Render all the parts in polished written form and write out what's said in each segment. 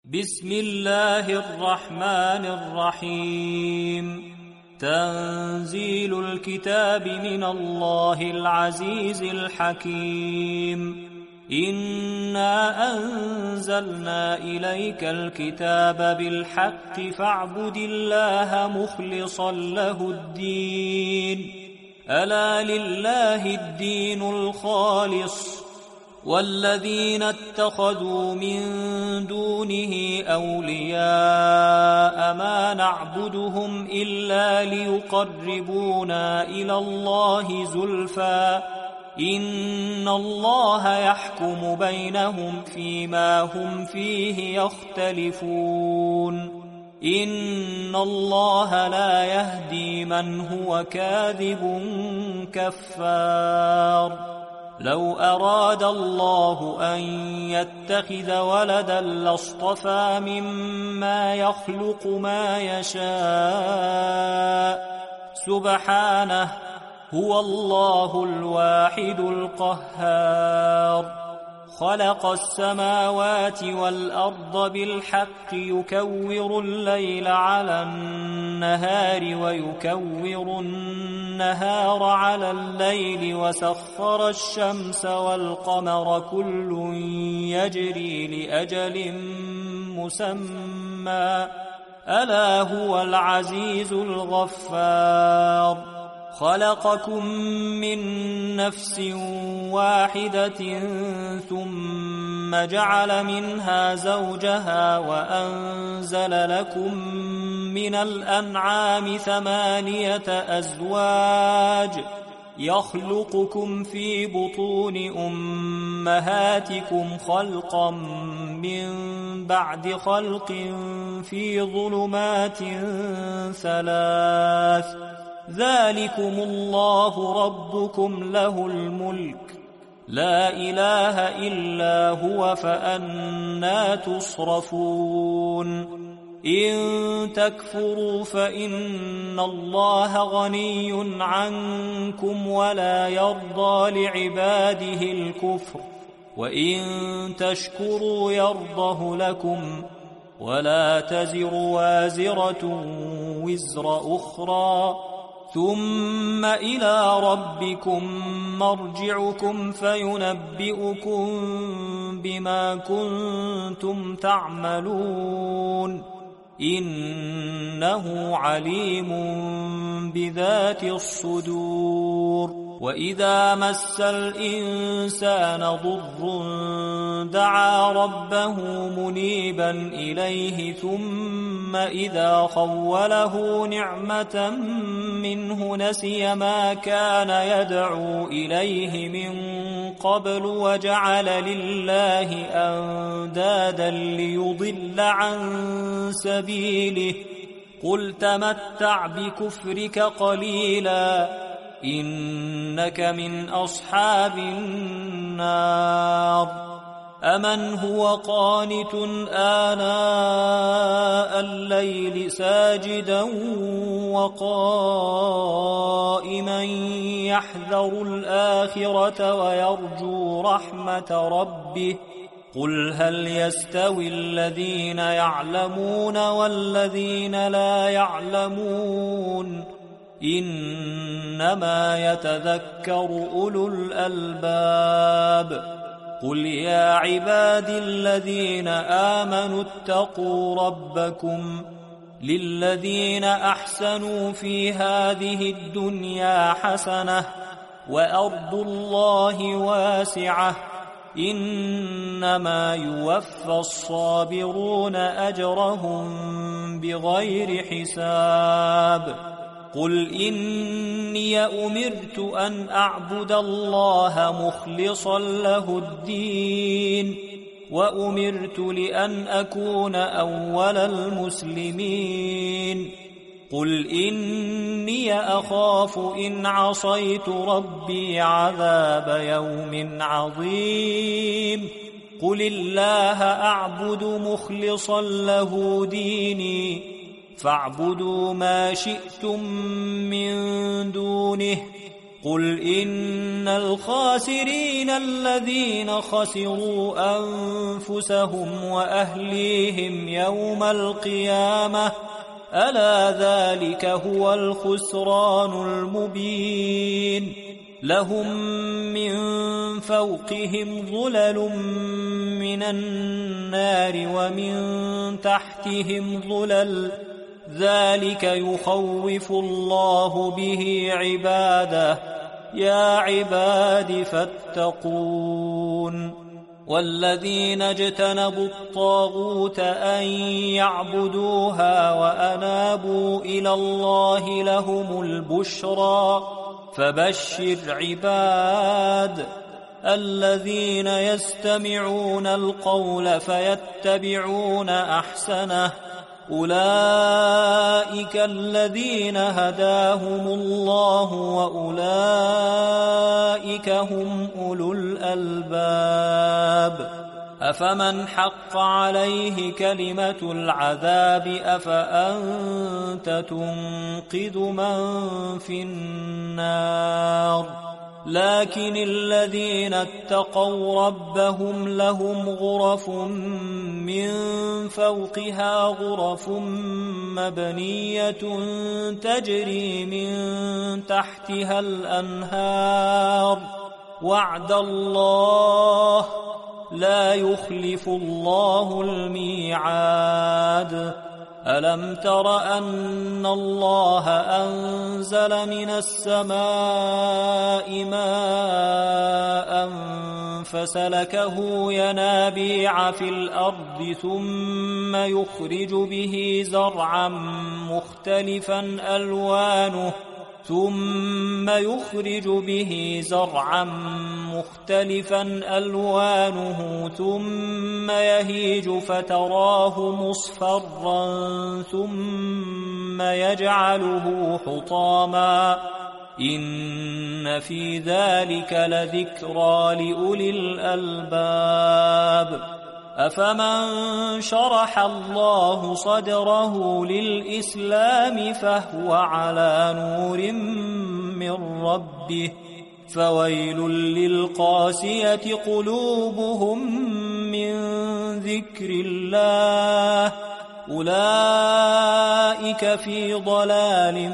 بسم الله الرحمن الرحيم. تنزيل الكتاب من الله العزيز الحكيم. إنا أنزلنا إليك الكتاب بالحق فاعبد الله مخلصا له الدين. ألا لله الدين الخالص والذين اتخذوا من دونه أولياء ما نعبدهم إلا ليقربونا إلى الله زلفى إن الله يحكم بينهم فيما هم فيه يختلفون. إن الله لا يهدي من هو كاذب كفار. لو أراد الله أن يتخذ ولدا لاصطفى مما يخلق ما يشاء سبحانه هو الله الواحد القهار. خلق السماوات والأرض بالحق يكور الليل على النهار ويكور النهار على الليل وسخر الشمس والقمر كل يجري لأجل مسمى ألا هو العزيز الغفار. خلقكم من نفس واحدة ثم جعل منها زوجها وأنزل لكم من الأنعام 8 أزواج يخلقكم في بطون أمهاتكم خلقا من بعد خلق في ظلمات 3 ذلكم الله ربكم له الملك لا إله إلا هو فأنى تصرفون. إن تكفروا فإن الله غني عنكم ولا يرضى لعباده الكفر وإن تشكروا يرضه لكم ولا تزر وازرة وزر أخرى ثم إلى ربكم مرجعكم فينبئكم بما كنتم تعملون إنه عليم بذات الصدور. وإذا مس الإنسان ضر دعا ربه منيبا إليه ثم إذا خوله نعمة منه نسي ما كان يدعو إليه من قبل وجعل لله أندادا ليضل عن سبيله قل تمتع بكفرك قليلا إنك من أصحاب النار. أمن هو قانت آناء الليل ساجدا وقائما يحذر الآخرة ويرجو رحمة ربه قل هل يستوي الذين يعلمون والذين لا يعلمون إنما يتذكر أولو الألباب. قل يا عبادي الذين آمنوا اتقوا ربكم للذين أحسنوا في هذه الدنيا حسنة وأرض الله واسعة إنما يوفى الصابرون أجرهم بغير حساب. قل إني أمرت أن أعبد الله مخلصا له الدين وأمرت لأن أكون أول المسلمين. قل إني أخاف إن عصيت ربي عذاب يوم عظيم. قل الله أعبد مخلصا له ديني فاعبدوا ما شئتم من دونه قل إن الخاسرين الذين خسروا أنفسهم وأهليهم يوم القيامة ألا ذلك هو الخسران المبين لهم من فوقهم ظلل من النار ومن تحتهم ظلل ذلك يخوف الله به عباده يا عباد فاتقون والذين اجتنبوا الطاغوت أن يعبدوها وأنابوا إلى الله لهم البشرى فبشر عباد الذين يستمعون القول فيتبعون أحسنه أولئك الذين هداهم الله وأولئك هم أولو الألباب أفمن حق عليه كلمة العذاب أفأنت تنقذ من في النار لكن الذين اتقوا ربهم لهم غرف من فوقها غرف مبنية تجري من تحتها الأنهار وعد الله لا يخلف الله الميعاد ألم تر أن الله أنزل من السماء ماء فسلكه ينابيع في الأرض ثم يخرج به زرعا مختلفا ألوانه ثم يهيج فتراه مصفرا ثم يجعله حطاما إن في ذلك لذكرى لأولي الألباب أفمن شرح الله صدره للإسلام فهو على نور من ربه فويل للقاسية قلوبهم من ذكر الله أولئك في ضلال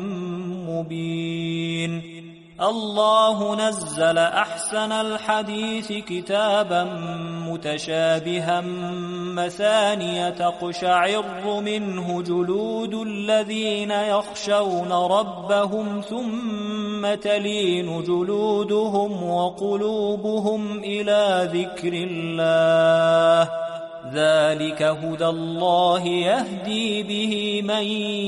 مبين الله نزل أحسن الحديث كتابا متشابها مثانية تقشعر منه جلود الذين يخشون ربهم ثم تلين جلودهم وقلوبهم إلى ذكر الله ذلك هدى الله يهدي به من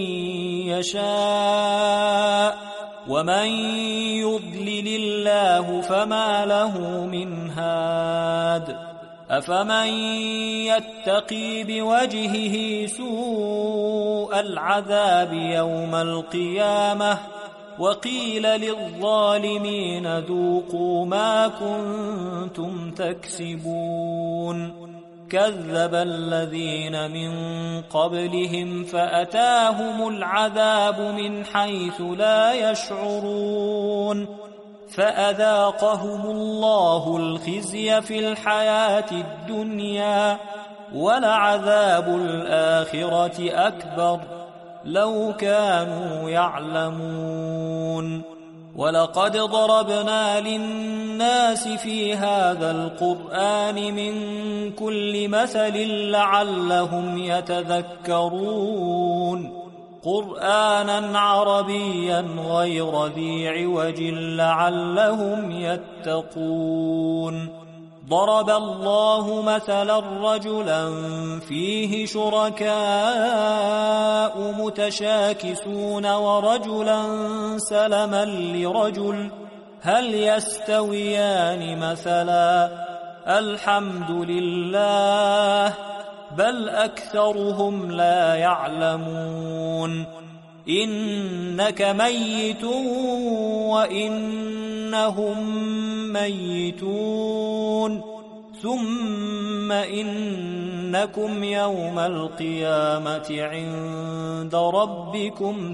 يشاء ومن يضلل الله فما له من هاد أفمن يتقي بوجهه سوء العذاب يوم القيامة وقيل للظالمين ذوقوا ما كنتم تكسبون كذب الذين من قبلهم فأتاهم العذاب من حيث لا يشعرون فأذاقهم الله الخزي في الحياة الدنيا ولعذاب الآخرة أكبر لو كانوا يعلمون ولقد ضربنا للناس في هذا القرآن من كل مثل لعلهم يتذكرون قرآنا عربيا غير ذي عوج لعلهم يتقون ضرب الله مثلا رجلا فيه شركاء متشاكسون ورجلا سلما لرجل هل يستويان مثلا الحمد لله بل أكثرهم لا يعلمون إنك ميت وإنهم ميتون ثم إنكم يوم القيامة عند ربكم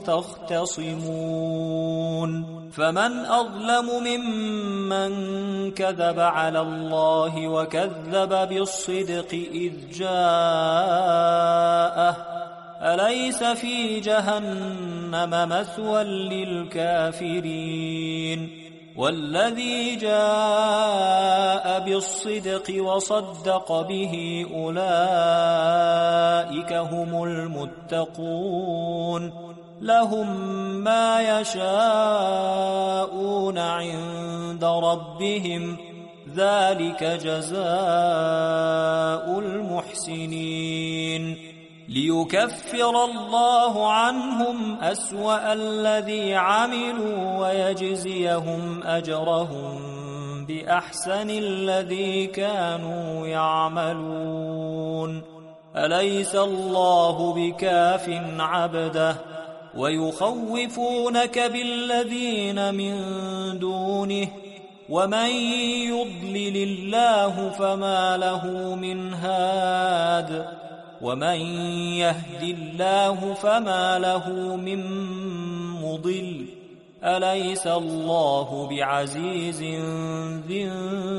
تختصمون فمن أظلم ممن كذب على الله وكذب بالصدق إذ جاءه أليس في جهنم مثوى للكافرين والذي جاء بالصدق وصدق به أولئك هم المتقون لهم ما يشاءون عند ربهم ذلك جزاء المحسنين ليكفر الله عنهم أسوأ الذي عملوا ويجزيهم أجرهم بأحسن الذي كانوا يعملون أليس الله بكاف عبده ويخوفونك بالذين من دونه ومن يضلل الله فما له من هاد ومن يهد الله فما له من مضل أليس الله بعزيز ذي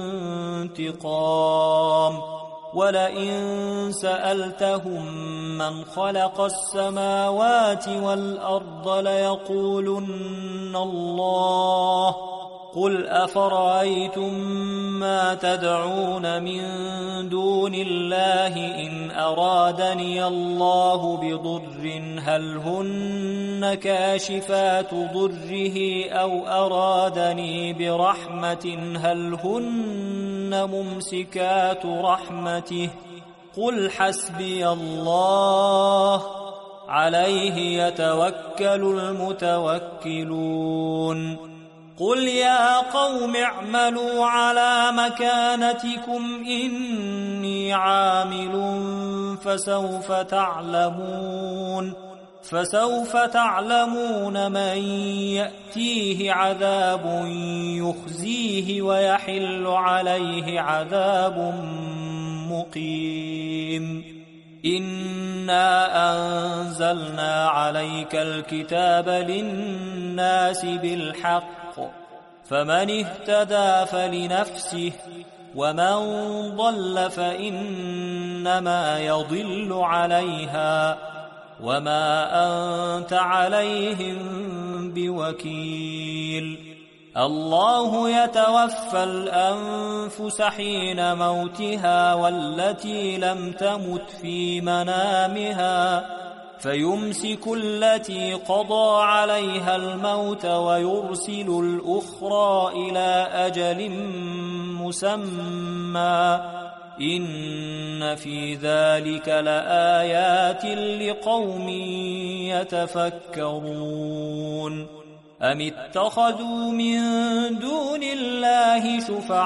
انتقام ولئن سألتهم من خلق السماوات والأرض ليقولن الله قل أفرأيتم ما تدعون من دون الله إن أرادني الله بضر هل هن كاشفات ضره أو أرادني برحمة هل هن ممسكات رحمته قل حسبي الله عليه يتوكل المتوكلون قل يا قوم اعملوا على مكانتكم إني عامل فسوف تعلمون من يأتيه عذاب يخزيه ويحل عليه عذاب مقيم إنا أنزلنا عليك الكتاب للناس بالحق فمن اهتدى فلنفسه ومن ضل فإنما يضل عليها وما أنت عليهم بوكيل الله يتوفى الأنفس حين موتها والتي لم تمت في منامها فيمسك التي قضى عليها الموت ويرسل الأخرى إلى أجل مسمى إن في ذلك لآيات لقوم يتفكرون أم اتخذوا من دون الله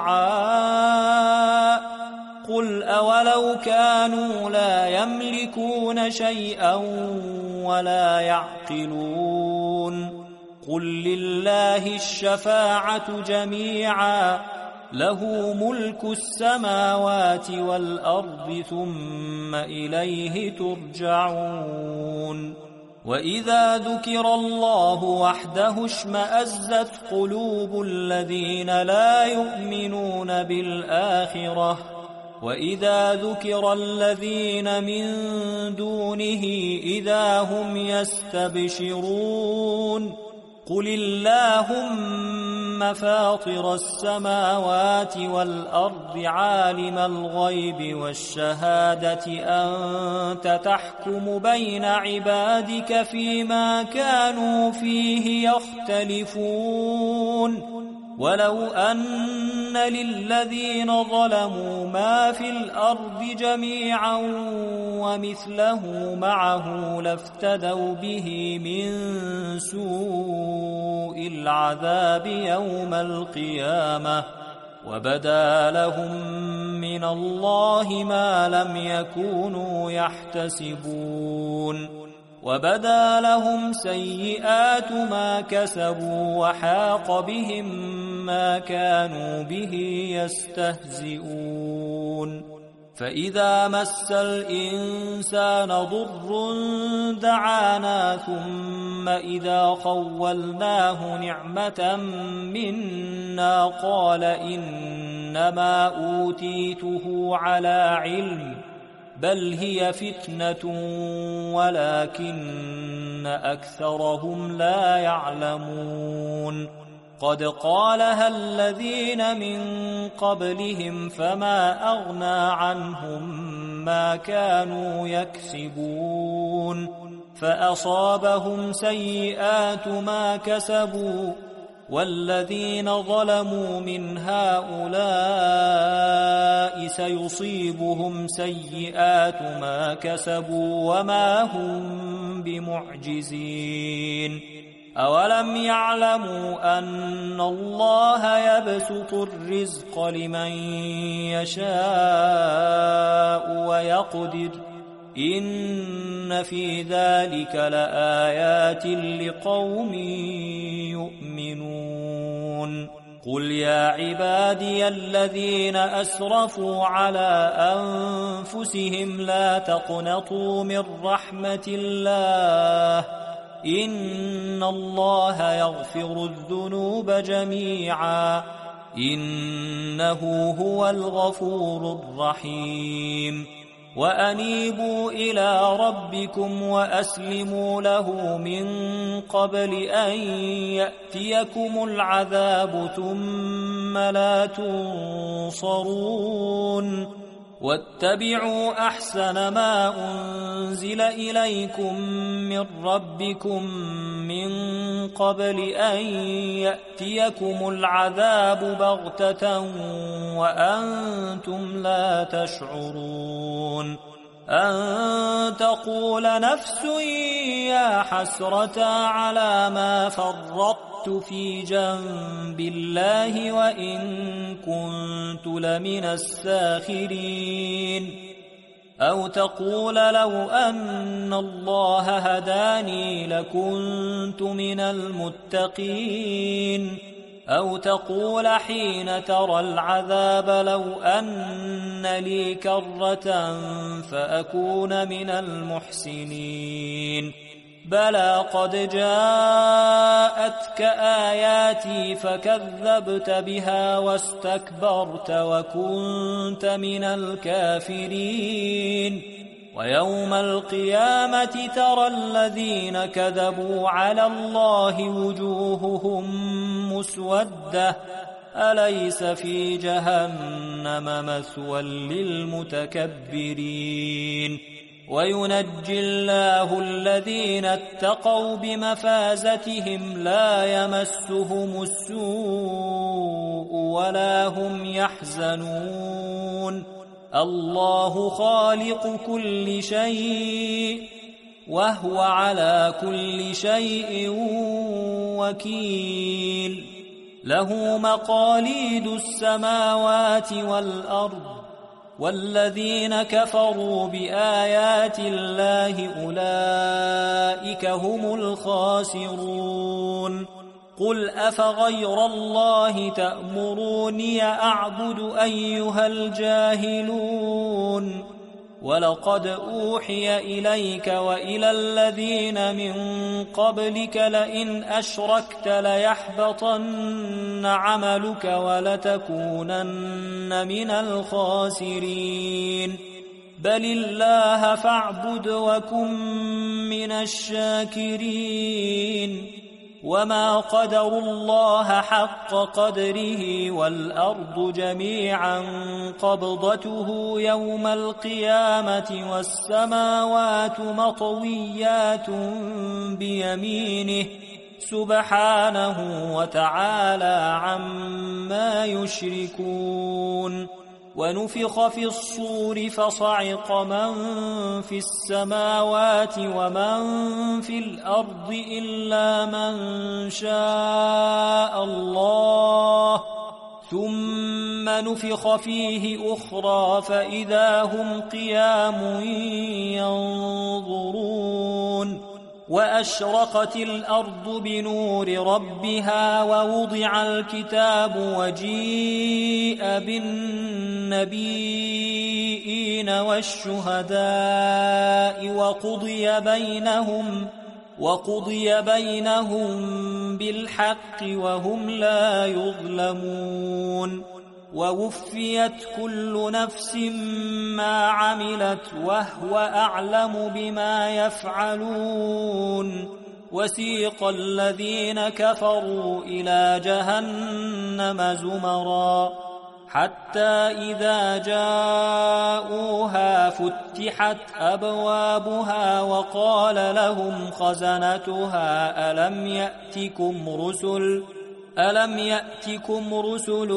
شفعاء قل أولو كانوا لا يملكون شيئا ولا يعقلون قل لله الشفاعة جميعا له ملك السماوات والأرض ثم إليه ترجعون وإذا ذكر الله وحده اشمأزت قلوب الذين لا يؤمنون بالآخرة وإذا ذكر الذين من دونه إذا هم يستبشرون قل اللهم فاطر السماوات والأرض عالم الغيب والشهادة أنت تحكم بين عبادك فيما كانوا فيه يختلفون ولو أن للذين ظلموا ما في الأرض جميعا ومثله معه لافتدوا به من سوء العذاب يوم القيامة وبدا لهم من الله ما لم يكونوا يحتسبون وبدا لهم سيئات ما كسبوا وحاق بهم ما كانوا به يستهزئون فإذا مس الإنسان ضر دعانا ثم إذا خولناه نعمة منا قال إنما أوتيته على علم بل هي فتنة ولكن أكثرهم لا يعلمون قد قالها الذين من قبلهم فما أغنى عنهم ما كانوا يكسبون فأصابهم سيئات ما كسبوا والذين ظلموا من هؤلاء سيصيبهم سيئات ما كسبوا وما هم بمعجزين أولم يعلموا أن الله يبسط الرزق لمن يشاء ويقدر إن في ذلك لآيات لقوم يؤمنون قل يا عبادي الذين أسرفوا على أنفسهم لا تقنطوا من رحمة الله إن الله يغفر الذنوب جميعا إنه هو الغفور الرحيم وأنيبوا إلى ربكم وأسلموا له من قبل أن يأتيكم العذاب ثم لا تنصرون واتبعوا أحسن ما أنزل إليكم من ربكم من قبل أن يأتيكم العذاب بغتة وأنتم لا تشعرون أن تقول نفس يا حسرة على ما فرطت في جنب الله وإن كنت لمن الساخرين أو تقول لو أن الله هداني لكنت من المتقين أو تقول حين ترى العذاب لو أن لي كرة فأكون من المحسنين بلى قد جاءتك آياتي فكذبت بها واستكبرت وكنت من الكافرين ويوم القيامة ترى الذين كذبوا على الله وجوههم مسودة أليس في جهنم مثوى للمتكبرين وينجي الله الذين اتقوا بمفازتهم لا يمسهم السوء ولا هم يحزنون الله خالق كل شيء وهو على كل شيء وكيل له مقاليد السماوات والأرض والذين كفروا بآيات الله أولئك هم الخاسرون قل أفغير الله تأمروني أعبد أيها الجاهلون ولقد أوحي إليك وإلى الذين من قبلك لئن أشركت ليحبطن عملك ولتكونن من الخاسرين بل الله فاعبد وكن من الشاكرين وما قدروا الله حق قدره والأرض جميعا قبضته يوم القيامة والسماوات مطويات بيمينه سبحانه وتعالى عما يشركون ونفخ في الصور فصعق من في السماوات ومن في الأرض إلا من شاء الله ثم نفخ فيه أخرى فإذا هم قيام ينظرون وأشرقت الأرض بنور ربها ووضع الكتاب وجيء بالنبيين والشهداء وقضي بينهم بالحق وهم لا يظلمون ووفيت كل نفس ما عملت وهو أعلم بما يفعلون وسيق الذين كفروا إلى جهنم زمرا حتى إذا جاءوها فتحت أبوابها وقال لهم خزنتها ألم يأتكم رسل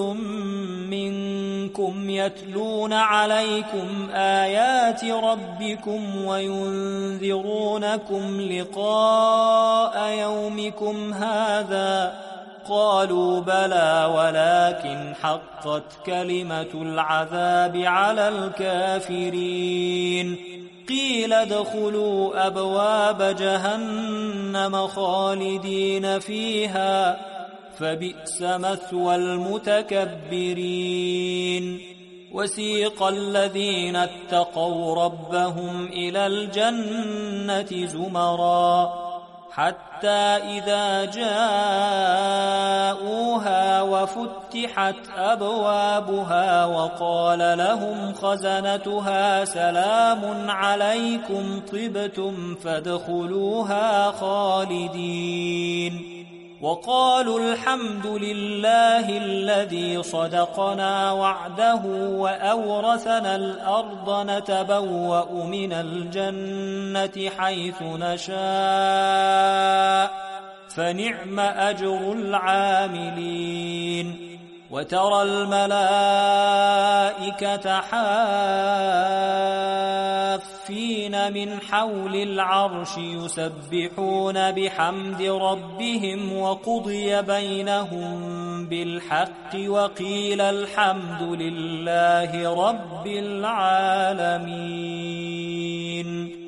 منكم يتلون عليكم آيات ربكم وينذرونكم لقاء يومكم هذا قالوا بلى ولكن حقت كلمة العذاب على الكافرين قيل ادخلوا أبواب جهنم خالدين فيها فبئس مثوى المتكبرين وسيق الذين اتقوا ربهم إلى الجنة زمرا حتى إذا جاءوها وفتحت أبوابها وقال لهم خزنتها سلام عليكم طبتم فادخلوها خالدين وقالوا الحمد لله الذي صدقنا وعده وأورثنا الأرض نتبوأ من الجنة حيث نشاء فنعم أجر العاملين وترى الملائكة حافين من حول العرش يسبحون بحمد ربهم وقضي بينهم بالحق وقيل الحمد لله رب العالمين.